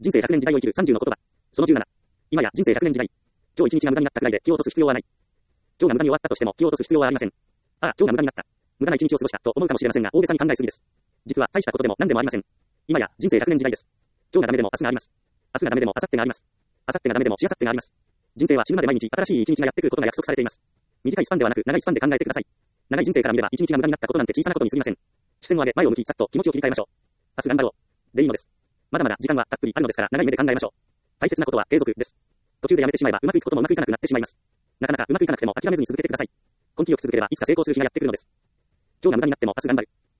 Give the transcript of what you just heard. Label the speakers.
Speaker 1: 人生100年時代を生きる30の言葉。その17。今や人生100年時代。今日一日が無駄になったくらいで気を落とす必要はない。今日が無駄に終わったとしても気を落とす必要はありません。ああ、今日が無駄になった。無駄な一日を過ごしたと思うかもしれませんが、大げさに考えすぎです。実は大したことでも何でもありません。今や人生100年時代です。今日がダメでも明日があります。明日がダメでも明後日があります。明後日がダメでもしあさってがあります。人生は死ぬまで毎日新しい一日がやってくることが約束されています。短いスパンではなく長いスパンで考えてください。長い人生から見れば一日が無駄になったことなんて小さなことに過ぎません。視線を上げ前を向きさっと気持ちを切り替えましょう。明日頑張ろう。でいいのです。まだまだ時間はたっぷりあるのですから長い目で考えましょう。大切なことは継続です。途中でやめてしまえばうまくいくこともうまくいかなくなってしまいます。なかなかうまくいかなくても諦めずに続けてください。根気よく続ければいつか成功する日がやってくるのです。今日が無駄になっても明日頑張る。